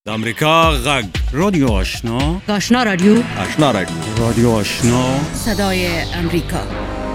د امریکا غږ رادیو آشنا آشنا رادیو رادیو آشنا صدای امریکا.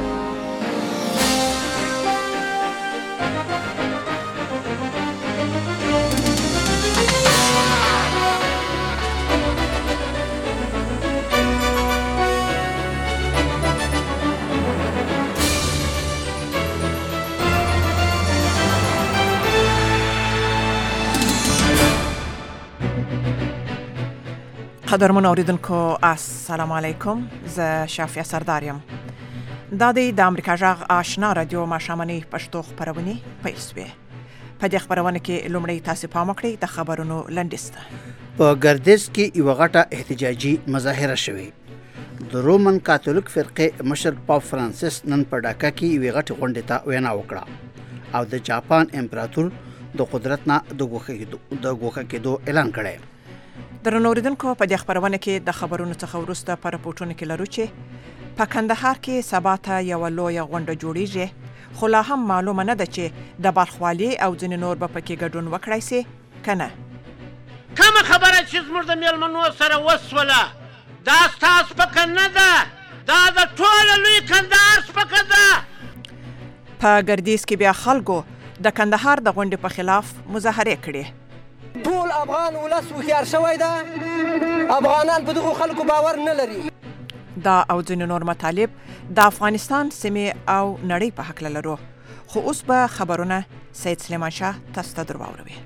قدرمن اوریدونکو السلام علیکم. زه شافیه سرداریم. دا د امریکا غږ آشنا رادیو ماشامنی پښتو خبرونه پیل شوه. په دې خبرونه کې لومړی تاسو پام وکړئ د خبرونو لنډیسته. په ګردیز کې یو غټه احتجاجي مظاهره شوه. د رومن کاتولیک فرقې مشر پاپ فرانسیس نن په ډاکا کې یو غټه غونډه ته وینا وکړه او د جاپان امپراتور د قدرت نه د ګوښه کېدو اعلان کړی. درنو اوریدونکو په دې خبرونه کې د خبرونو څخه وروسته پر راپورټونه کې لرو چې په کندهار کې سبا ته یو لوی غونډه جوړیږي، خو لا هم معلومه نه ده چې د بلخوالي او ځینې نور به پکې ګډون وکړای شي کنه. کومه خبره چې زموږ د میلمنو سره وسوله دا ستاسو پکه نه ده، دا د ټول لوی کندهار پکه ده. په ګردیز کې بیا خلکو د کندهار د غونډې په خلاف مظاهره کړې. ټول افغان ولس هوښیار شوی ده، افغانان په دغو خلکو باور نه لري. دا او ځینې نور مطالب د افغانستان سیمې او نړۍ په هکله لرو، خو اوس به خبرونه سید سلیمان شاه تاسو ته در واوروي.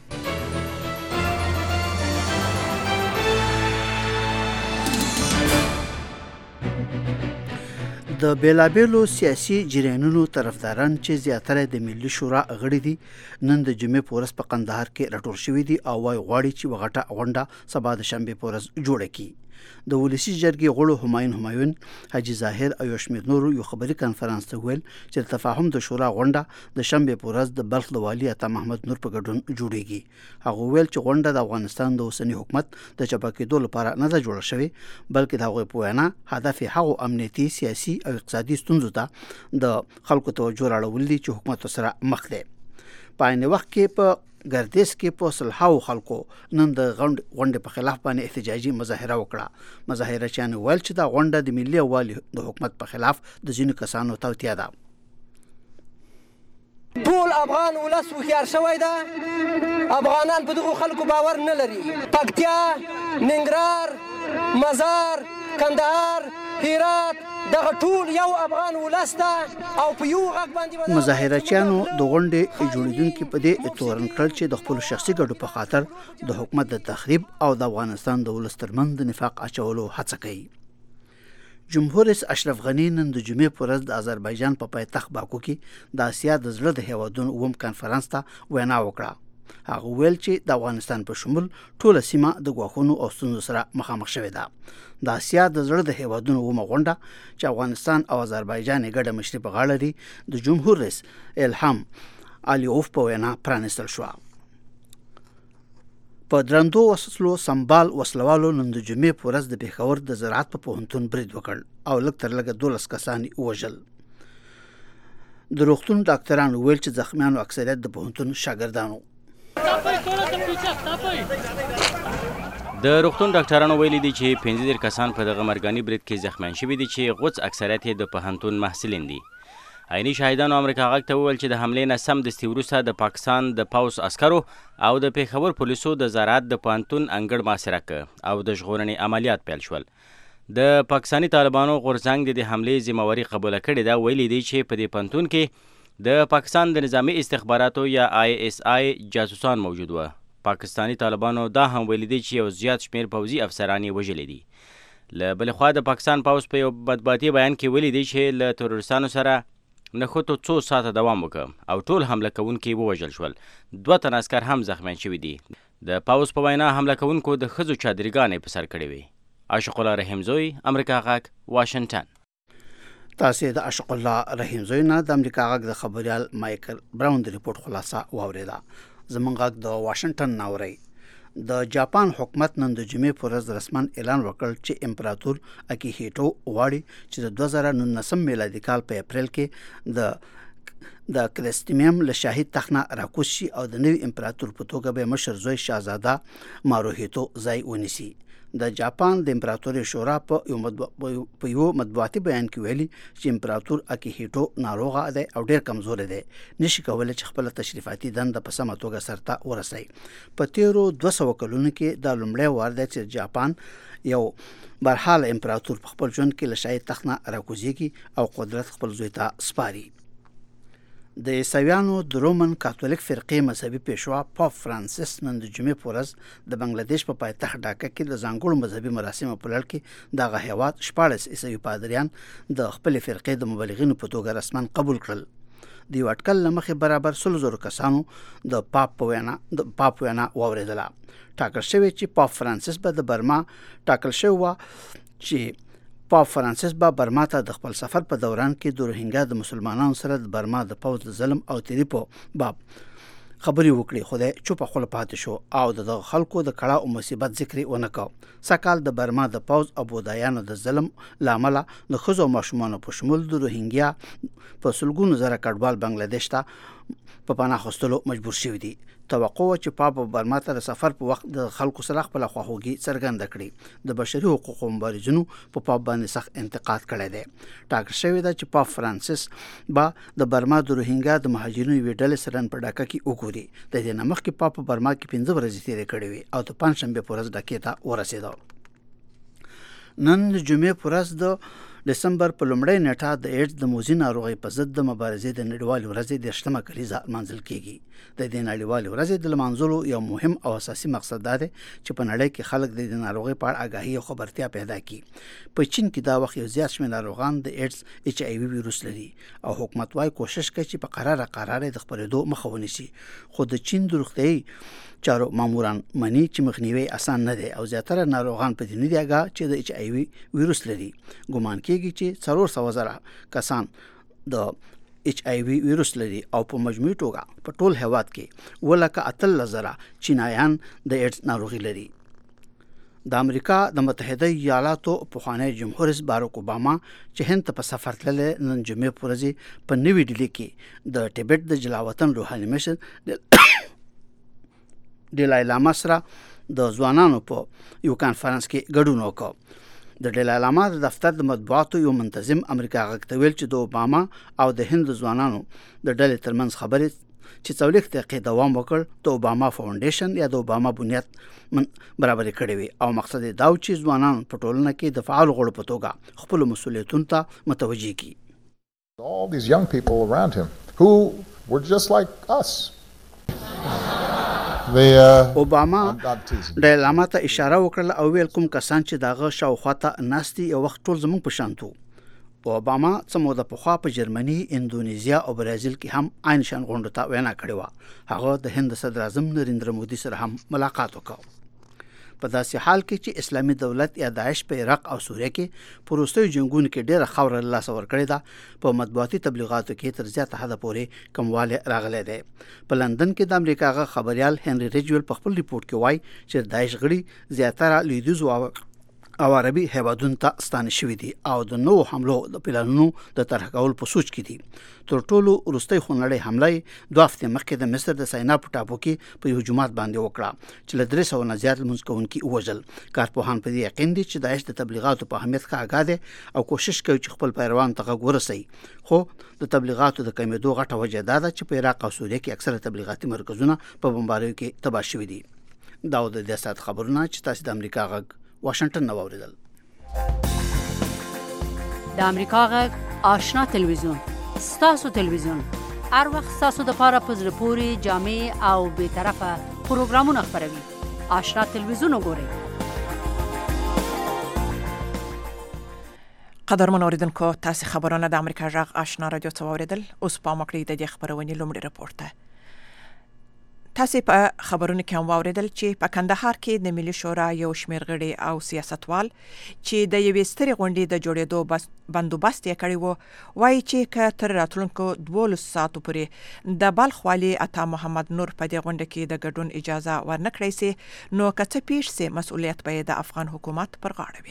د بیلابیلو سیاسي جریانونو طرفداران چې زیاتره د ملي شورا غړي دي نن د جمعې په ورځ په قندهار کې راټول شوي دي او وايي غواړي چې وغټه غونډه سبا د شنبې په ورځ جوړه کړي. د ولسي جرګې غړو همایون حاجي ظاهر او یو شمېر نورو یو خبري کنفرانس ته ویل چې د تفاهم د شورا غونډه د شنبې په ورځ د بلخ د والي عطا محمد نور په ګډون جوړیږي. هغه ویل چې غونډه د افغانستان د اوسني حکومت د چپه کېدو لپاره نه ده جوړه شوې، بلکې د هغوی په وینا هدف یې هغو امنیتي، سیاسي او اقتصادي ستونزو ته د خلکو توجه راړول دي چې حکومت سره مخ دی. په عین وخت کې په ګردیز کې په سلهاو خلکو نن د غونډې په خلاف باندې احتجاجي مظاهره وکړه. مظاهرچیانو ویل چې دا غونډه د ملي یووالي د حکومت په خلاف د ځینو کسانو توطیه ده. ټول افغان ولس هوښیار شوی ده، افغانان په دغو خلکو باور نه لري. پکتیا، ننګرهار، مزار، کندهار، هرات دغه ټول یو افغان ولس ده او په یو غږ باندې مظاهرچیانو د غونډې جوړیدونکو په دې تورن کړل چې د خپل شخصي ګټو په خاطر د حکومت د تخریب او د افغانستان د ولس ترمنځ د نفاق اچولو هڅه کوي. جمهور رئیس اشرف غنی نن د جمعې په ورځ د آذربایجان په پایتخت باکو کې د اسیا د زړه د هیوادونو اووم کنفرانس ته وینا وکړه. هغه ویل چې د افغانستان په شمول ټوله سیمه د ګواښونو او ستونزو سره مخامخ شوې ده. د اسیا د زړه د هیوادونو اوومه غونډه چې افغانستان او آذربایجان یې ګډه مشري په غاړه لري د جمهور رئیس الهام علیوف په وینا پرانیستل شوه. په درندو وسلو سمبال وسلوالو نن د جمعې په ورځ د پېښور د زراعت په پوهنتون برید وکړ او لږ تر لږه 12 کسان وژل. د روغتون ډاکټرانو ویل چې زخمیانو اکثریت د پوهنتون شاګردانو. د روغتون ډاکټرانو ویلي دي چې 15 کسان په دغه مرګاني برید کې زخمیان شوي دي چې غوڅ اکثریت یې د پوهنتون محصلین دي. عیني شاهدانو امریکا غږ ته وویل چې د حملې نه سمدستي وروسته د پاکستان د پوځ عسکرو او د پېښور پولیسو د زراعت د پوهنتون انګړ محاصره کړ او د ژغورنې عملیات پیل شول. د پاکستاني طالبانو غورځنګ د دې حملې ذمہواري قبوله کړې ده. ویلي دي چې په دې پوهنتون کې د پاکستان د نظامی استخباراتو یا ISI جاسوسان موجود و. پاکستاني طالبانو دا هم ویلي دي چې یو زیات شمیر پوځي افسران یې وژلي دي. له بلې خوا د پاکستان پوځ په یو بدباطي بیان کې ویلي دي چې له تروریستانو سره نښتو څو ساعته دوام وکړ او ټول حمله کوونکي ووژل شول. 2 تن عسکر هم زخمیان شوي دي. د پوځ په وینا حمله کوونکو د ښځو چادرګانې په سر کړې وې. عاشق الله رحیمزوی، امریکا غږ، واشنگټن. تاسو د عاشق الله رحیمزوی نه د امریکا غږ د خبريال مایکل براون د ریپورت خلاصه واوریده. زمونږ غږ د واشنگټن ناوري. د جاپان حکومت نن د جمعې په ورځ رسمن اعلان وکړ چې امپراتور اکیهیټو غواړي چې د 2019 میلادي کال په اپریل کې د د کلستیمیم له شاهي تخت نه راکوز شي او د نوي امپراتور په توګه به مشر زوی شاهزاده ماروهیتو ځای ونیسي. د جاپان د امپراتوري شورا په یو مطبوعاتي بیان کې ویلي چې امپراتور اکیهیټو ناروغه دی او ډیر کمزوری دی، نشي کولی چې خپل تشریفاتي دنده په سمه توګه سرته ورسوي. په تیرو 200 کلونو کې دا لومړی وار دی چې جاپان یو برحاله امپراتور په خپل ژوند کې له شاهي تخت نه راکوزیږي او قدرت خپل زوی ته سپاري. د عیسویانو د رومن کاتولیک فرقې مذهبي پیشوا پاپ فرانسیس نن د جمعې په ورځ د بنگلاديش په پایتخت ډاکا کې د ځانګړو مذهبي مراسمو په لړ کې دغه هیواد 14 عیسوي پادریان د خپل فرقې د مبلغینو په توګه رسما قبول کړل. د یو اټکل له مخې برابر 100,000 کسانو د پاپ وینا واورېدله. ټاکل شوی چې پاپ فرانسیس به د برما پاپ فرانسیس به برما ته د خپل سفر په دوران کې د روهینګا د مسلمانانو سره د برما د پوځ د ظلم او تیری په باب خبرې وکړي، خو د چوپه خوله پاتې شو او د خلکو د کړه او مصیبت ذکر ونه کړ. سکهال د برما د پوځ او بودایانو د ظلم لامل د ښځو او ماشومانو په شمول د روهینګیا په سلګونو زره کډوال بنگلاديش ته په پناه اخیستلو مجبور شوي دي. توقع و چې پاپ برما ته د سفر په وخت د خلکو سره خپل خواخوږي څرګنده کړي. د بشري حقوقو مبارزینو په پاپ باندې سخت انتقاد کړی دی. ټاکل شوی دی چې پاپ فرانسیس به د برما د روهینګا د مهاجرینو یوې ډلې سره په ډاکا کې وګوري. د دې نه مخکې پاپ برما کې 15 ورځې تېرې کړې وې او د پنځشنبې په ورځ ډاکې ته ورسېده. نن د جمعې په ورځ د دسمبر په لومړۍ نیټه د ایډز د موذي ناروغۍ په ضد د مبارزې د نړیوالې ورځې د 18مه کلیزه لمانځل کیږي. د دې نړیوالې ورځې د لمانځلو یو مهم او اساسي مقصد دا دی چې په نړۍ کې خلک د دې ناروغۍ په اړه آگاهي او خبرتیا پیدا کړي. په چین کې دا وخت یو زیات شمېر ناروغان د ایډز HIV ویروس لري او حکومت وايي کوشش کوي چې په قراره د خپرېدو مخه ونیسي. خو د چین د روغتیايي چارو ماموران مني چې مخنیوي اسان نه دی او زیاتره ناروغان په دې نه دی آگاه چې د HIV ویروس لري. ګومان کېږي چې 400,000 کسان د HIV ویروس لري او په مجموعي توګه په ټول هیواد کې 1,80,000 چینایان د ایډز ناروغي لري. د امریکا د متحده ایالاتو پخوانی جمهور رئیس باراک اوباما چې هند ته په سفر تللی نن جمعې په ورځ په نوې ډیلي کې د ټیبت د جلاوطن روحاني مشر ډلای لاما سره د ځوانانو په یو کانفرنس کې ګډون وکړ. د ډلای لاما د دفتر د مطبوعاتو یو منتظم امریکا غږ ته ویل چې د اوباما او د هند ځوانانو د ډلې ترمنځ خبرې چې 40 دقیقې دوام وکړ د اوباما فاونډیشن یا د اوباما بنیاد برابرې کړې وي او مقصد یې دا و چې ځوانان په ټولنه کې د فعال غړو په توګه خپل مسؤلیتونو ته متوجه کړي. All these young people around him who were just like us. اوباما د لاما ته اشاره وکړه او ویل کوم کسان چې داغه شاوخواته ناستي یو وخت ټول زموږ په شانتو. اوباما څه موده پخوا په جرمني، اندونیزیا او برازیل کې هم عین شان غونډه ته وینا کړې و. هغه د هند صدر اعظم نریندر مودي سره هم ملاقات وکړ. په داسې حال کې چې اسلامي دولت یا داعش په عراق او سوریه کې په وروستیو جنګونو کې ډېره خاوره له لاسه ورکړې ده، په مطبوعاتي تبلیغاتو کې تر زیاته حده پورې کموالی راغلی دی. په لندن کې د امریکا غ خبريال هنري ریجویل په خپل ریپورت کې وایي چې داعش غړي زیاتره لویدیځو او عربي هیوادونو ته ستانه شوي دي او د نوو حملو د پلانونو د طرح کول په سوچ کې دي. تر ټولو وروستۍ خونړۍ حمله 2 هفتې مخکې د مصر د سینا په ټاپو کې په یو جومات باندې وکړه چې له 300 نه زیات لمونځ کوونکي ووژل. کارپوهان په دې یقین دي چې داعش د تبلیغاتو په اهمیت ښه آګاه دی او کوشش کوي چې خپل پیروان ته غږ ورسوي. خو د تبلیغاتو د کمیدو غټه وجه دا ده چې په عراق او سوریه کې اکثره تبلیغاتي مرکزونه په بمباریو کې تباه شوي دي. دا د دې سات خبرونه چې تاسو د امریکا غږ واشنگټن نو اوریدل. د امریکا غږ آشنا تلویزیون ستاسو تلویزیون هر وخت ستاسو د پاره په زړه پورې جامع او به طرفه پروګرامونه خپروي. آشنا تلویزیون وګورئ. قدرمن اوریدونکو، تاسو خبرونه د امریکا غږ آشنا رادیو څخه اوریدل. اوس په مکړی د خبرونې لومړی راپورټ ده. تاسو په خبرونو کې هم واوریدل چې په کندهار کې د ملي شورا یو شمېر غړي او سیاستوال چې د یوې سترې غونډې د جوړېدو بندوبست یې کړی و، وایي چې که تر راتلونکو 12 ساعتو پورې د بلخ والي عطا محمد نور په دې غونډه کې د ګډون اجازه ورنکړی سي، نو که څه پیښ سي مسؤلیت به د افغان حکومت پر غاړه وي.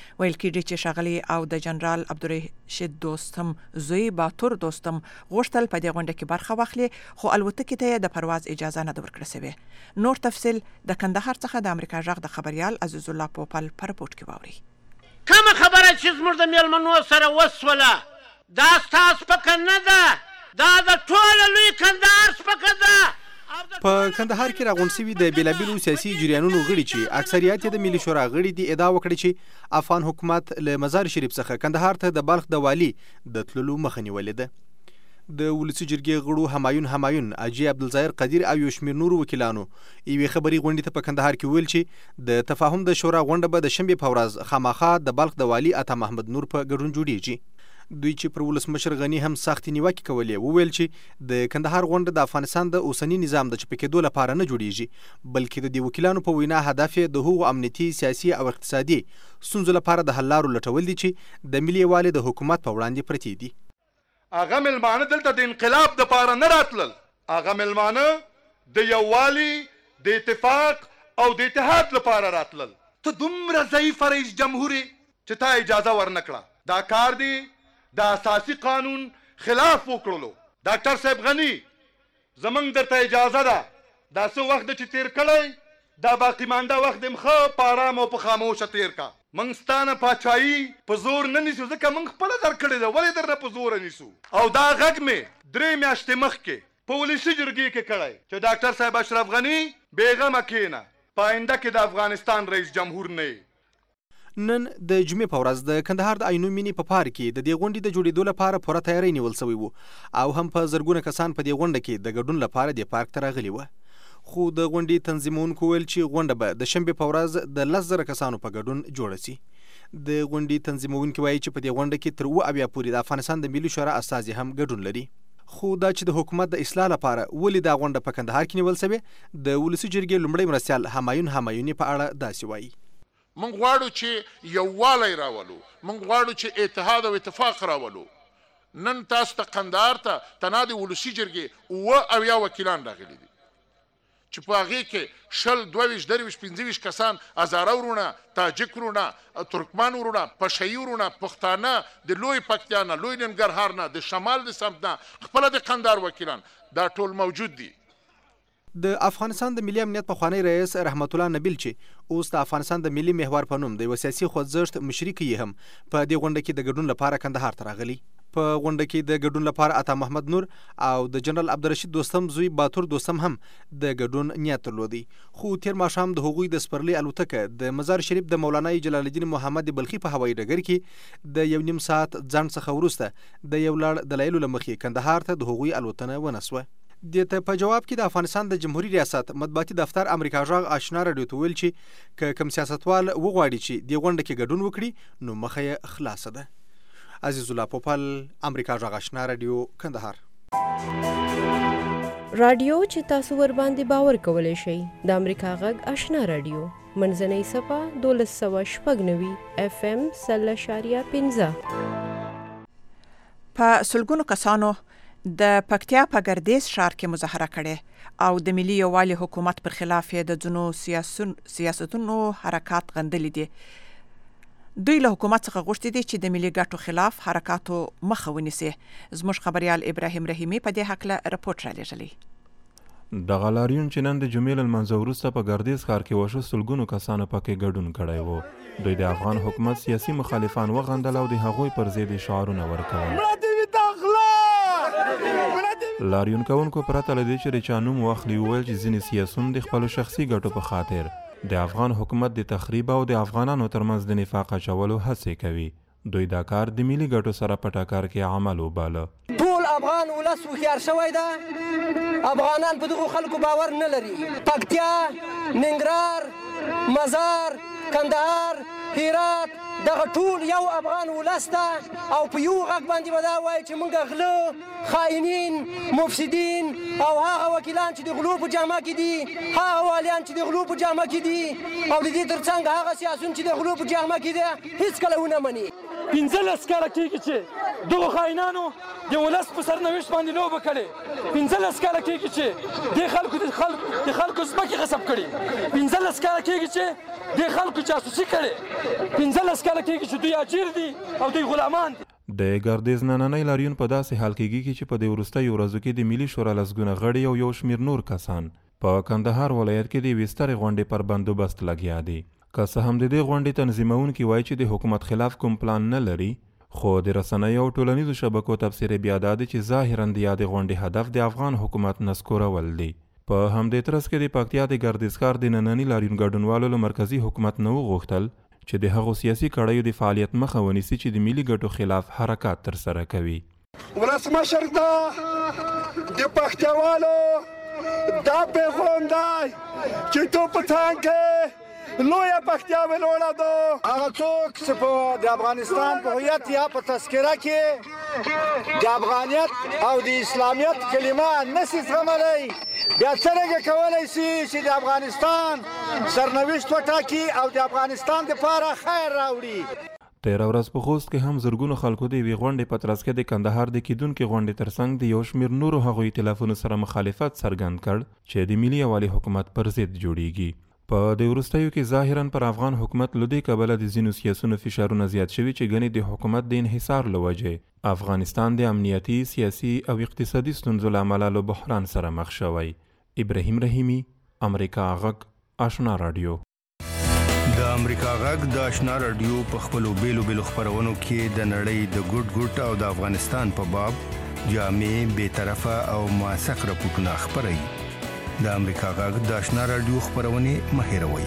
ویل کېږي چې ښاغلي او د جنرال عبدالرشید دوستم زوی باتور دوستم غوښتل په دې غونډه کې برخه واخلي خو الوتکې ته د پرواز اجازه نه ده ورکړل شوې. نور تفصیل د کندهار څخه د امریکا غږ د خبريال عزیز الله پوپل په رپورټ کې واوري. کومه خبره چې زموږ د میلمنو سره وسوله دا ستا سپکه نه ده، دا د ټوله لوی کندهار سپکه ده. په کندهار کې راغونډ شوي د بېلابېلو سیاسي جریانونو غړي چې اکثریت یې د ملي شورا غړي دي ادعا وکړه چې افغان حکومت له مزار شریف څخه کندهار ته د بلخ د والي د تللو مخه نیولې ده. د ولسي جرګې غړو همایون اجي عبدالظاهر قدیر او یو شمېر نورو وکیلانو یوې خبري غونډې ته په کندهار کې ویل چې د تفاهم د شورا غونډه به د شنبې په ورځ خامخا د بلخ د والي عطا محمد نور په ګډون جوړیږي. دوی چې پر ولسمشر غني هم سختې نیوکې کولې وویل چې د کندهار غونډه د افغانستان د اوسني نظام د چپه کېدو لپاره نه جوړیږي بلکې د دې وکیلانو په وینا هدف یې د هغو امنیتي سیاسي او اقتصادي ستونزو لپاره د حل لارو لټول دي چې د ملي یووالي د حکومت په وړاندې پرتې دي. هغه ملمانه دلته د انقلاب دپاره نه راتلل، هغه ملمانه د یووالي د اتفاق او د اتحاد لپاره راتلل. ته دومره ضعیف رئیس جمهور چې تا اجازه ورنکړه. دا کار دی د اساسي قانون خلاف وکړلو. ډاکټر صاحب غني زمونږ درته اجازه ده دا څه وخت چې تیر کړی دا باقي مانده وخت دې ښه په ارام او په خاموشه تیر کا. موږ ستا نه پاچایي په زور نه نیسو ځکه موږ خپله درکړې ده، ولې درنه په زوره نیسو. او دا غږ مې 3 میاشتې مخکې په ولسي جرګې کې کړی چې ډاکټر صاحب اشرف غني بېغمه کښېنه، په آینده کې د افغانستان رئیس جمهور نه. نن د جمعې په ورځ د کندهار د عینو مینې په پارک کې د دې غونډې د جوړېدو لپاره پوره تیاری نیول شوی و او هم په زرګونه کسان په دې غونډه کې د ګډون لپاره د پارک ته راغلي وو. خو د غونډې تنظیمونکو ویل چې غونډه به د شنبې په ورځ د 10,000 کسانو په ګډون جوړه شي. د غونډې تنظیمونکي وایي چې په دې غونډه کې تر 7 پورې د افغانستان د ملي شورا استازي هم ګډون لري. خو دا چې د حکومت د اصلاح لپاره ولې دا غونډه په کندهار کې نیول شوې د ولسي جرګې لومړی مرستیال همایوني په اړه داسې وایي. من غواړو چې یووالی راولو، من غواړو چې اتحاد او اتفاق راولو. نن تاسو ته کندهار ته تنها د ولسي جرګې 70 وکیلان راغلي دي چې په هغې کې 20 22 23 25 کسان هزاره ورونه، تاجک ورونه، ترکمان ورونه، پشهیي ورونه، پښتانه د لوی پکتیا نه، لوی ننګرهار نه، د شمال د سمت نه، خپله د کندهار وکیلان دا ټول موجود دي. د افغانستان د ملي امنیت پخوانی رئیس رحمت الله نبیل چې اوس د افغانستان د ملي محور په نوم د یو سیاسي خوځښت مشري کوي هم په دې غونډه کې د ګډون لپاره کندهار ته راغلي. په غونډه کې د ګډون لپاره عطا محمد نور او د جنرال عبدالرشید دوستم زوی باتور دوستم هم د ګډون نیت درلودی. خو تیر ماښام د هغوی د سپرلي الوتکه د مزار شریف د مولانا جلال الدین محمد بلخي په هوایي ډګر کې د 1.5 ساعت ځنډ څخه وروسته د یو لړ دلایلو له مخې کندهار ته د هغوی الوتنه ونسوه. د ته په جواب کې د افغانستان د جمهوریت ریاست مطبوعاتي دفتر امریکا غږ آشنا راډیو ته ویل چې کوم سیاستوال وغواړي چې د غونډه کې ګډون وکړي نو مخه یې خلاصه ده. عزیز الله پوپل، امریکا غږ آشنا راډیو، کندهار. راډیو چې تاسو ور باندې باور کولای شئ د امریکا غږ آشنا راډیو منځنۍ صفه 1296 FM 0.15 په سلګونو کسانو د پکتیا په ګردیز ښار کې مظاهره کړې او د ملي یووالي حکومت پر خلاف د ځینو سیاستونو حرکات غندلي دي. دوی له حکومت څخه غوښتي دي چې د ملي ګټو خلاف حرکاتو مخه ونیسي. زموږ خبريال ابراهیم رحیمي په دې هکله رپورټ رالیږلی. دغه لاریون چې نن د جمعې له لمانځه وروسته په ګردیز ښار کې وشو سلګونو کسانو پکې ګډون کړی و. دوی د افغان حکومت سیاسي مخالفان وغندل او د هغوی پر ضد شعارونه ورکول. لاریون کوونکو پرته له دې چې د چا نوم واخلي وویل چې ځینې سیاسون د خپلو شخصي ګټو په خاطر د افغان حکومت د تخریب او د افغانانو ترمنځ د نفاق اچولو هڅې کوي. دوی دا کار د ملي ګټو سره په ټکر کې عمل وباله. ټول افغان ولس هوښیار شوی ده، افغانان په دغو خلکو باور نه لري. پکتیا، ننګرهار، مزار، کندهار، هرات دغه ټول یو افغان ولس ده او په یو غږ باندې به دا وایي چې موږ غله، خائنین، مفسدین او هغه وکیلان چې د غلو په جامه کې دي، هغه والیان چې د غلو په جامه کې دي او د دې ترڅنګ هغه سیاسون چې د غلو په جامه کې دي هیڅکله ونه مني. 15 کاله کېږي چې دغو خاینانو د ولس په سرنوشت باندې لوبه کړې. 15 کاله کېږي چې د خلکو ځمکې غصب کړي. 15 کاله کېږي چې د خلکو جاسوسي کړې. 15 کاله کېږي چې دوی اجیر دي او دوی غلامان دي. د ګردیز نننی لاریون په داسې حال کېږي چې په دې وروستیو ورځو کې د ملي شورا لسګونه غړي او یو شمېر نور کسان په کندهار ولایت کې د یوې سترې غونډې پر بندوبست لګیا دي. که څه هم د دې غونډې تنظیمونکي وایي چې د حکومت خلاف کوم پلان نه لري، خو د رسنیو او ټولنیزو شبکو تفسیر بیا دا دی چې ظاهراً د یادې غونډې هدف د افغان حکومت نسکورول دی. په همدې ترڅ کې د پکتیا د ګردیز ښار د ننني لاریون ګډونوالو له مرکزي حکومت نه وغوښتل چې د هغو سیاسي کړیو د فعالیت مخه ونیسي چې د ملي ګټو خلاف حرکات ترسره کوي. ولسمشر ته د پکتیاوالو دا پیغام دی چې تو په تان کې لویه پکتیا ویلوړه ده. هغه څوک چې په د افغانستان په هویت یا په تذکره کې د افغانیت او د اسلامیت کلمه نشي زغملی، بیا څرنګه کولی شي چې د افغانستان سرنوشت وټاکي او د افغانستان دپاره خیر راوړي. تېره ورځ په خوست کې هم زرګونو خلکو د یوې غونډې په ترڅ کې د کندهار د کیدونکې غونډې ترڅنګ د یو شمېر نورو هغو ایتلافونو سره مخالفت څرګند کړ چې د ملي یووالي حکومت پر ضد جوړیږي. په د وروستیو کې ظاهراً پر افغان حکومت له دې کبله د ځینو سیاسونو فشارونه زیات شوي چې ګنې د حکومت د انحصار له وجې افغانستان د امنیتي، سیاسي او اقتصادي ستونزو له امله له بحران سره مخ شوی. ابراهیم رحیمي، امریکا غږ، آشنا رادیو. د امریکا غږ د آشنا رادیو په خپلو بیلو بیلو خپرونو کې د نړۍ د ګوټ ګوټ او د افغانستان په باب جامع، بېطرفه او موثق راپورټونه خپروي. د امریکا غږ د آشنا رادیو خپرونې مه هېروئ.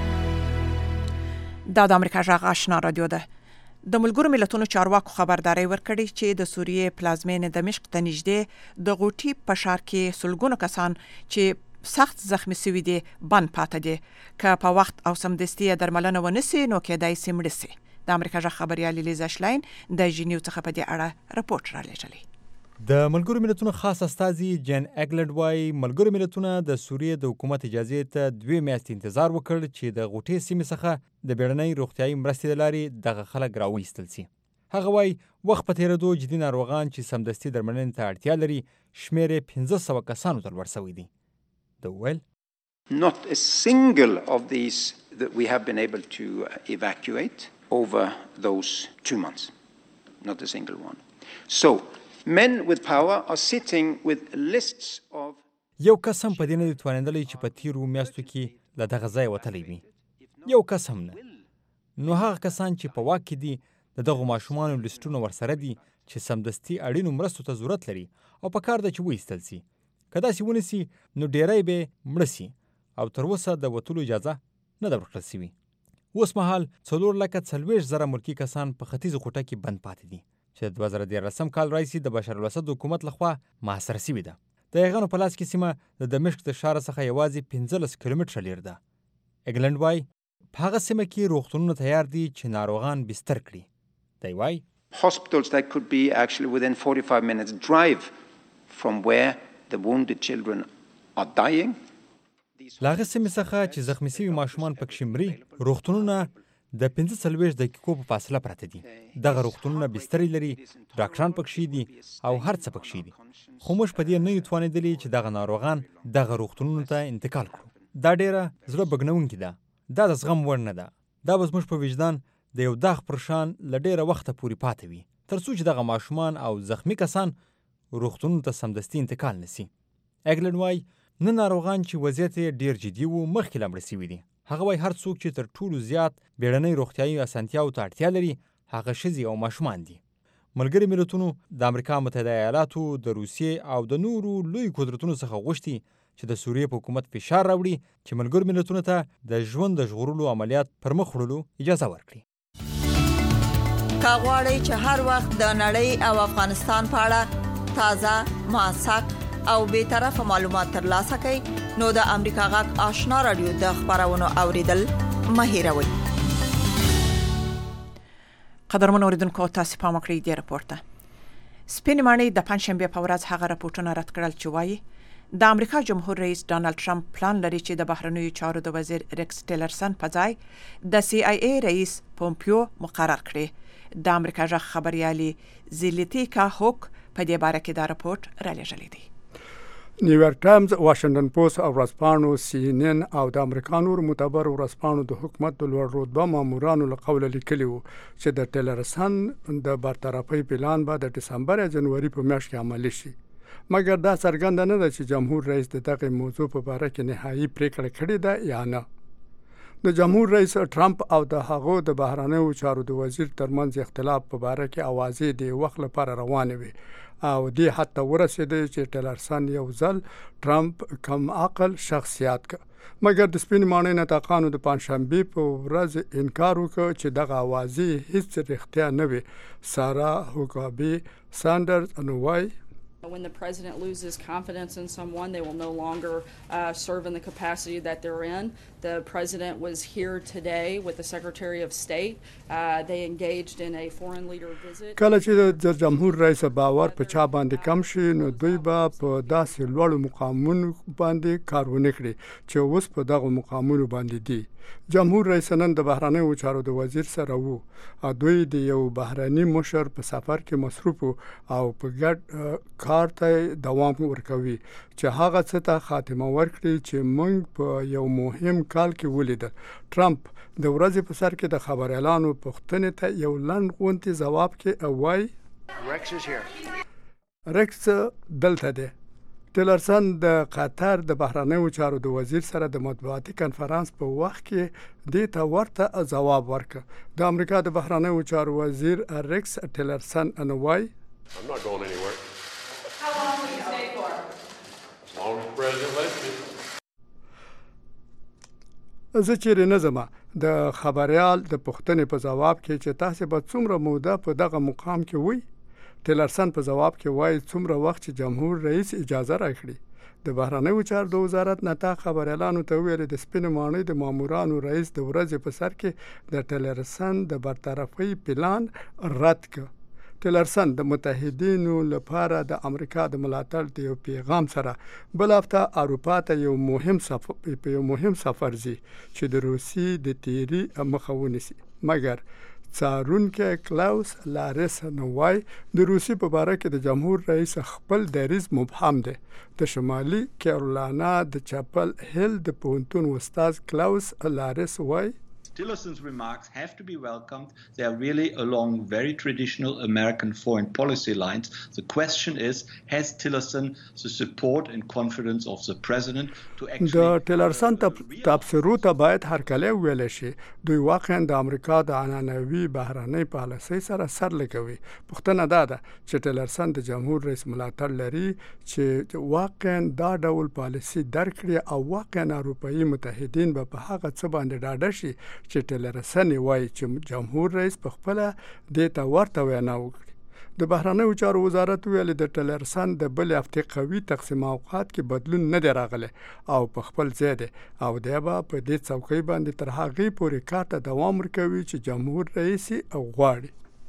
دا د امریکا غږ آشنا رادیو ده. د ملګرو ملتونو چارواکو خبرداري ورکړې چې د سوریې پلازمینې دمشق ته نږدې د غوټي په ښار کې سلګونه کسان چې سخت زخمی شوي دي بند پاتې دي. که په وخت او سمدستي درملنه ونسي نو کېدای شي مړه شي. د امریکا غږ خبريال لیزا شلاین د ژنیو څخه په دې اړه راپورټ رالیږلی. د ملګرو ملتونو خاص استازي جن اګلند وايي ملګرو ملتونه د سوریې د حکومت اجازې ته 2 میاشتې انتظار وکړ چې د غوټې سیمې څخه د بیړنۍ روغتیایي مرستې له لارې دغه خلک راوایستل سي. هغه وايي وخت په تېرېدو جدي ناروغان چې سمدستي درملنې ته اړتیا لري شمېر یې 1500 کسانو ته لوړ سوی دی. د ویل Not a single of these that we have been able to evacuate over those 2 months. Not a single one. So men with power are sitting with lists of یو کس هم په دې نه دی توانېدلی چې په تیرو میاشتو کې له دغه ځایه وتلی وي. یو کس هم نه. نو هغه کسان چې په واک کې دي د دغو ماشومانو لیسټونه ورسره دي چې سمدستي اړینو مرستو ته ضرورت لري او په کار ده چې وایستل سي. که داسې ونیسي نو ډیری به مړه سي او تر اوسه د وتلو اجازه نه ده ورکړل سوي. اوس مهال 4,40,000 ملکي کسان په ختیځه کوټه کې بند پاتې دي چې د 2013 کال راهیسې د بشار الاسد حکومت لخوا محاصره سوې ده. د هغانو په لاس کې سیمه د دمشق د ښاره څخه یوازې 15 کیلومتره لرې ده. اګلند وايي په هغه سیمه کې روغتونونه تیار دي چې ناروغان بستر کړي. دی وايي hospitals that could be actually within 45 minutes drive from where the wounded children are dying. له هغې سیمې څخه چې زخمي سوي ماشومان پکښې مري روغتونونه د 45 دقیقو په فاصله پراته دي. دغه روغتونونه بسترې لري، ډاکټران پکښې دي او هر څه پکښې دي. خو موږ په دې نه یو توانېدلي چې دغه ناروغان دغه روغتونونو ته انتقال کړو. دا ډېره زړه بګنونکې ده. دا د زغم وړ نه ده. دا به زموږ په وجدان د یو داغ پر شان له ډېره وخته پورې پاتې وي تر څو چې دغه ماشومان او زخمي کسان روغتونونو ته سمدستي انتقال نسي. اګلند وايي نه ناروغان چې وضعیت یې ډېر جدي و مخکې لا مړه سوي دي. هغه وايي هر څوک چې تر ټولو زیات بیړنۍ روغتیایي اسانتیاو ته اړتیا لري هغه ښځې او ماشومان دي. ملګري ملتونو د امریکا متحده ایالاتو، د روسیې او د نورو لوی قدرتونو څخه غوښتي چې د سوریې په حکومت فشار راوړي چې ملګرو ملتونو ته د ژوند د ژغورلو عملیات پر مخ وړلو اجازه ورکړي. که غواړئ چې هر وخت د نړۍ او افغانستان په اړه تازه، موثق او بی‌طرفه معلومات ترلاسه کړئ نو د امریکا غږ آشنا رادیو د خبرونو اوریدل مه هېروئ. قدرمن اوریدونکو تاسو پام وکړئ د راپور ته. سپینې ماڼۍ د پنځشنبې په ورځ هغه راپورټونه رد کړل چې وایي د امریکا جمهور رئیس ډانلډ ټرمپ پلان لري چې د بهرنیو چارو د وزیر ریکس ټیلرسن په ځای د CIA رئیس پومپیو مقرر کړي. د امریکا ژغ خبريالي زیلیتیکا هوک په دې باره کې دا راپورټ را لېږلی دی. نیویارک ټایمز، واشنگټن پوسټ او ورځپاڼو CNN او د امریکا نور معتبر ورځپاڼو د حکومت د لوړ رتبه مامورانو له قوله لیکلي وو چې د ټیلرسن د برطرفۍ پلان به د دسمبر یا جنوري په میاشت کې عملي شي. مګر دا څرګنده نه ده چې جمهور رئیس د دغه موضوع په باره کې نهایي پریکړه کړې ده یا نه. د جمهور رئیس ټرمپ او د هغو د بهرنیو چارو د وزیر ترمنځ اختلاف په باره کې اوازې د وخت لپاره روانې وي او دې حتی ورسېدې چې ټیلرسن یو ځل ټرمپ کم عقل شخصیت که، مګر د سپین ماڼۍ نطاقانو د پنجشنبې په ورځ انکار وکړ چې دغه اوازې هیڅ رښتیا نه وي. سارا هوکابي ساندرز وایي When the president loses confidence in someone, they will no longer serve in the capacity that they're in. The president was here today with the Secretary of State. They engaged in a foreign leader visit. کله چې د جمهور رئیس باور په چا باندې کم شي نو دوی به په داسې لوړو مقامونو باندې کار ونه کړي چې اوس په دغه مقامونو باندې دي. جمهور رئیس نن د بهرنیو چارو د وزیر سره وو او دوی د یو بهرني مشر په سفر کې مصروف او په ګډ کار ته دوام ورکوي چې هغه څه ته خاتمه ورکړي چې موږ په یو مهم کال کې ولیدل. ټرمپ د ورځې په سر کې د خبر اعلانو پوښتنې ته یو لنډ غونډې جواب کې وایي رکس دلته دی. ټیلرسن د قطر د بهرنیو چارو د وزیر سره د مطبوعاتي کنفرانس په وخت کې دې ته ورته جواب ورکړ. د امریکا د بهرنیو چارو وزیر رکس ټیلرسن وایي I'm not going anywhere. How long will you stay for? As long as the president lets me. زه چیرې نه ځم. د خبریال د پوښتنې په جواب کې چې تاسو به څومره موده په دغه مقام کې وئ، ټیلرسن په جواب کې وایي څومره وخت چې جمهور رئیس اجازه راکړي. د بهرنیو چارو د وزارت نطاق خبریالانو ته ویل د سپین ماڼۍ د مامورانو رئیس د ورځې په سر کې د ټیلرسن د برطرفۍ پلان رد کړ. ټیلرسن د متحدینو لپاره د امریکا د ملاتړ د یو پیغام سره بل هفته اروپا ته یو مهم سفر ځي چې د روسي د تیری مخه ونیسي. مګر څارونکی کلاوس لارس وایي د روسي په باره کې د جمهور رئیس خپل دریځ مبهم دی. د شمالي کیرولینا د چاپل هیل د پوهنتون استاد کلاوس لارس وایي Tillerson's remarks have to be welcomed. They are really along very traditional American foreign policy lines. The question is, has Tillerson the support and confidence of the president to actually... د ټیلرسن تبصرو ته باید هرکلی ویل شي. دوی واقعا د امریکا د عنعنوي بهرنۍ پالیسۍ سره سر لګوي. پوښتنه دا ده چې ټیلرسن د جمهور رئیس ملاتړ لري چې واقعا دا ډول پالیسي درکړي او واقعا اروپایي متحدین به په هغه څه باندې ډاډه شي چې ټیلرسن وایي چې جمهور رئیس په خپل دې ته ورته وینا وکړي. د بهرنیو چارو وزارت ویل د ټیلرسن د بل هفته قوي تقسیم اوقات کې بدلون نه دی راغلی او په خپل ځای دی او دی به په دې څوکۍ باندې تر هغې پورې کار ته دوام ورکوي چې جمهور رئیس غواړي.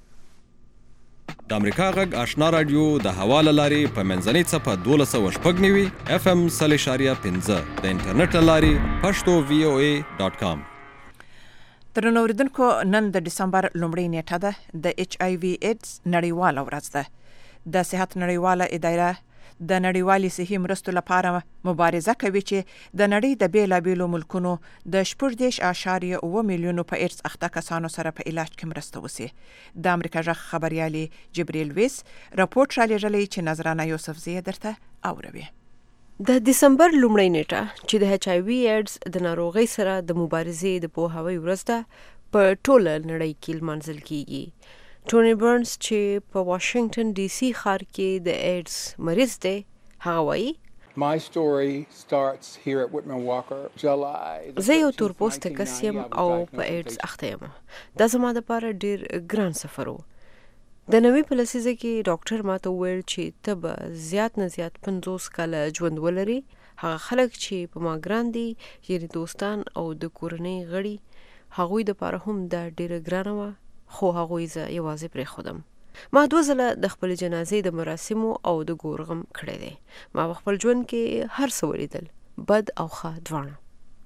د امریکا غږ آشنا رادیو د هوا له لارې په منځنۍ څپه 1290 FM 3.15 د انټرنیټ له لارې پښتو VOA.com. درنو اوریدونکو، نن د دسمبر لومړۍ نیټه ده. د HIV ایډز نړیواله ورځ ده. د صحت نړیواله اداره د نړیوالي صحي مرستو لپاره مبارزه کوي چې د نړۍ د بیلابیلو ملکونو د 14.7 میلیونو په ایډز اخته کسانو سره په علاج کې مرسته وسی. د امریکا ژغ خبريالي جبريل ویس راپورټ را لېږلی چې نظرانه یوسفزی درته اوروي. د دسمبر لومړۍ نیټه چې د HIV ایډز د ناروغۍ سره د مبارزې د پوهاوي ورځ ده په ټوله نړۍ کې لمانځل کیږي. ټونی برنز چې په واشنگټن ډي سي ښار کې د ایډز مریض دی هغه وایي My story starts here at Whitman Walker, July. زه یو تورپوسته کس یم او په ایډز اخته یم. دا زما دپاره ډیر ګران سفر و. د نوي په لسیزه کې ډاکټر ماته وویل چې ته به زیات نه زیات 50 کاله ژوند ولري. هغه خلک چې په ما ګران دي یعنې دوستان او د کورنۍ غړي هغوی دپاره هم دا ډیره ګرانه وه، خو هغوی زه یوازې پرېښودم. ما 2 ځله د خپل جنازې د مراسمو او د ګورغم کړی دی. ما په خپل ژوند کې هر څه ولیدل، بد او ښه دواړه.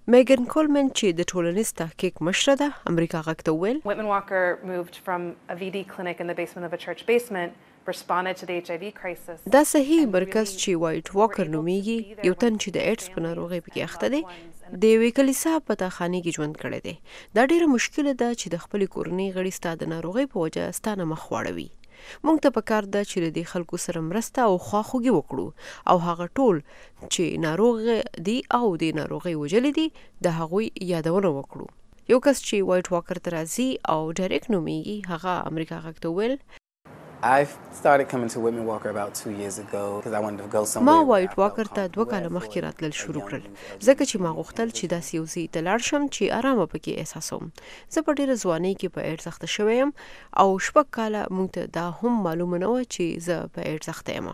میګن کولمن چې د ټولنیز تحقیق مشره ده امریکا غږ ته وویل Whitman Walker moved from a VD clinic in the basement of a church basement responded to the HIV crisis. دا صحیح مرکز چې وایټ واکر نومیږي یو تن چې د ایډز په ناروغۍ پکې اخته دی د یوې کلیسا په تاخاني کې ژوند کړی دی. دا ډیره مشکله ده چې د خپلې کورنۍ غړي ستا د ناروغۍ په وجه ستا نه مخ واړوي. موږ ته پکار ده چې د دې خلکو سره مرسته او خواخوږي وکړو او هغه ټول چې ناروغ دي او د ناروغۍ وجلې دي د هغوی یادونه وکړو. یو کس چې وایټ واکر ته راځي او ډایرک نومیږي هغه امریکا غږ ته وویل I started coming to Whitman Walker about 2 years ago because I wanted to go somewhere. ما وایټ واکر ته 2 کاله مخکې راتلل شروع کړل ځکه چې ما غوښتل چې داسې یو ځای ته لاړ شم چې آرامه پکې احساسوم. زه په ډېره ځوانۍ کې په ایډز اخته شوی یم او 6 کاله موږ ته دا هم معلومه نه وه چې زه په ایډز اخته یم.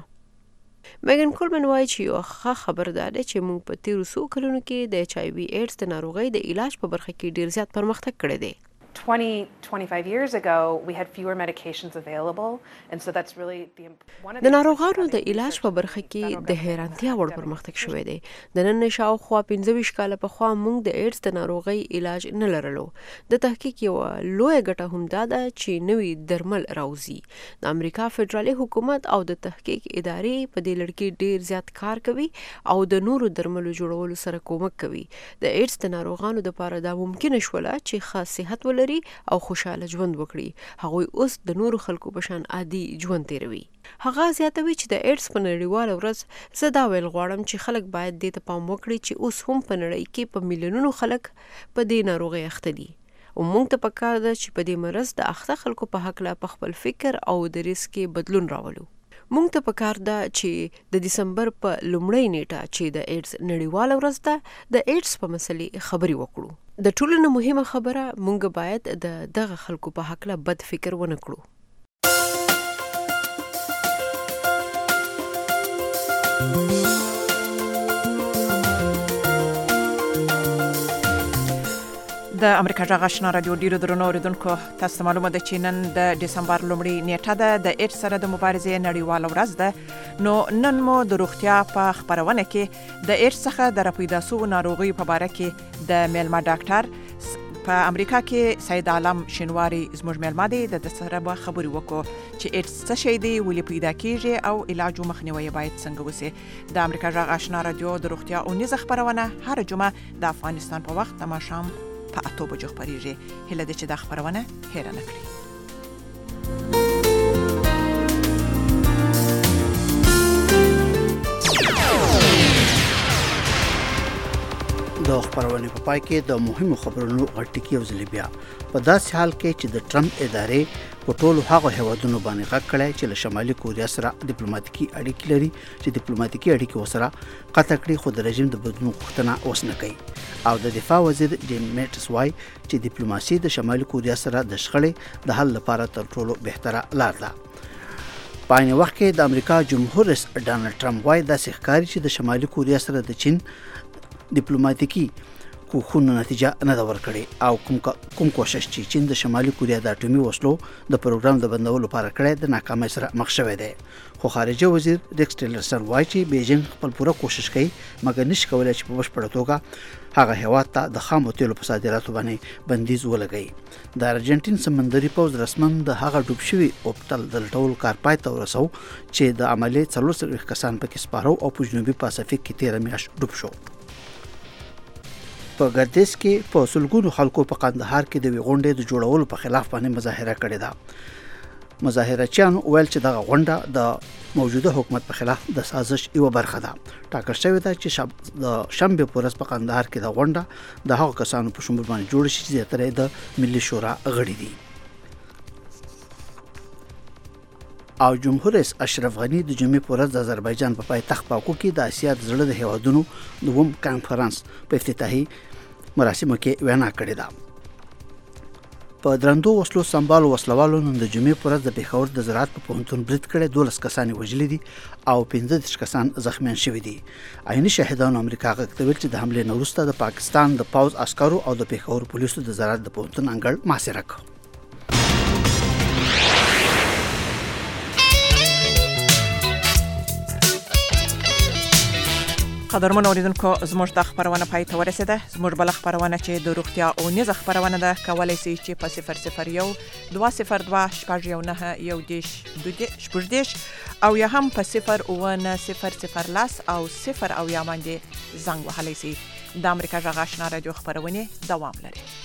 میګن کولمن وایي چې یو ښه خبر دا دی چې موږ په تیرو څو کلونو کې د HIV ایډز د ناروغۍ د علاج په برخه کې ډېر زیات پرمختګ کړی دی. 20-25 years ago, we had fewer medications available, and so that's really د ناروغانو د علاج په برخه کې د حیرانتیا وړ پرمختګ شوی دی. د نن شاوخوا 15 کاله پخوا موږ د ایډز د ناروغۍ علاج نه لرلو. د تحقیق یو لویه ګټه هم دا ده چې نوي درمل راوځي. د امریکا فدرالي حکومت او د تحقیق ادارې په دې لړ کې ډیر زیات کار کوي او د نورو درملو جوړولو سره کومک کوي. د ایډز د ناروغانو لپاره دا ممکن شوله چې ښه صحت ولري او خوشاله ژوند وکړي. هغوی اوس د نورو خلکو په شان عادي ژوند تیروي. هغه زیاتوي چې د ایډز په نړیواله ورځ زه دا ویل غواړم چې خلک باید دې ته پام وکړي چې اوس هم په نړۍ کې په میلیونونو خلک په دې ناروغۍ اخته دي او موږ ته پکار ده چې په دې مرض د اخته خلکو په هکله په خپل فکر او دریځ کې بدلون راولو. موږ ته پکار ده چې د دسمبر په لومړۍ نیټه چې د ایډز نړیواله ورځ ده د ایډز په مسلې خبرې وکړو. د ټولو نه مهمه خبره موږ باید د دغه خلکو په هکله بد فکر ونه کړو. د امریکا غږ آشنا رادیو ډیرو درنو اوریدونکو تاسو ته معلومه ده چې نن د دسمبر لومړۍ نیټه ده د ایډز سره د مبارزې نړیواله ورځ ده. نو نن مو د روغتیا په خبرونه کې د ایډز څخه د راپیدا شویو ناروغیو په باره کې د میلمه ډاکټر په امریکا کې سید عالم شینواری زموږ میلمه دی. د سره به خبرې وکړو چې ایډز څه شی دی ولې پیدا کیږي او علاج او مخنیوي باید څنګه وسی. د امریکا غږ آشنا رادیو د روغتیا او نيزه خبرونه هر جمعه د افغانستان په وخت د ماښام په 8 بجو خبريږي. هله دې چې دا خبرونه هېر نه کړئ. د خبرونه په پای کې د مهمو خبرونو غټکی او ځلبیا په داسې حال کې چې د ټرمپ ادارې په ټولو هغه هیوادونو باندې غږ کړی چې له شمالي کوریا سره ډیپلوماټیکي اړیکې لري چې ډیپلوماټیکي اړیکې وسره قطع کړي خو د رژیم د بدلون غوښتنه اوس نه کوي. او د دفاع وزیر جیم میټس وایي چې ډیپلوماسي د شمالي کوریا سره د شخړې د حل لپاره تر ټولو بهتره لار ده. په عین وخت کې د امریکا جمهور رئیس ډانلډ ټرمپ وایي داسې ښکاري چې د شمالي کوریا سره د چین ډیپلوماټیکي کوښښونو نتیجه نه ده ورکړې او کوم کوشش چې چین د شمالي کوریا د اټومي وسلو د پروګرام د بندولو لپاره کړی د ناکامۍ سره مخ شوی دی. خو خارجه وزیر ریکس ټیلرسن وایي چې بیجینګ خپل پوره کوشش کوي مګر نشي کولای چې په بشپړه توګه هغه هیواد ته د خامو تیلو په صادراتو باندې بندیز ولګوي. د ارجنټین سمندري پوځ رسمن د هغه ډوب شوي اوبتل د لټولو کار پای ته ورسو چې د عملیې 400 کسان پکې سپارو او په جنوبي پاسفیک کې 13 میاشت ډوب شو. په ګردیز کې په سلګونو خلکو په قندهار کې د غونډې د جوړولو په خلاف باندې مظاهره کړې ده. مظاهرچیان ویل چې دغه غونډه د موجوده حکومت په خلاف د سازش یو برخه ده. ټاکل شوی ده چې د شنبه په ورځ په قندهار کې د غونډه د هغو کسانو په شمول باندې جوړ شي چې زیاتره د ملي شورا غړي دي. او جمهور رئیس اشرف غنی د جمعې په ورځ د آذربایجان په پایتخت باکو کې د اسیا د زړه د هیوادونو دوم کانفرنس په افتتاحي مراسمو کې وینا کړې ده. په درندو وسلو سمبال وسلوالو نن د جمعې په ورځ د پیښور د زراعت په پوهنتون برید کړی 12 کسان وژلي دي او 15 کسان زخمیان شوي دي. عیني شاهدانو امریکا غږ ته ویل چې د حملې نه وروسته د پاکستان د پوځ عسکرو او د پیښور پولیسو د زراعت د پوهنتون انګړ محاصره کړ. قدرمن اوریدونکو زموږ د خبرونه پای ته ورسیده. زموږ بل خبرونه چې د روغتیا او نیز خبرونه ده کولای شي چې په 001 202 شپږ 9 او یا هم په 01900 او 0 او یا باندې زنګ وهلی شي. د امریکا غږ آشنا رادیو خبرونه دوام لري.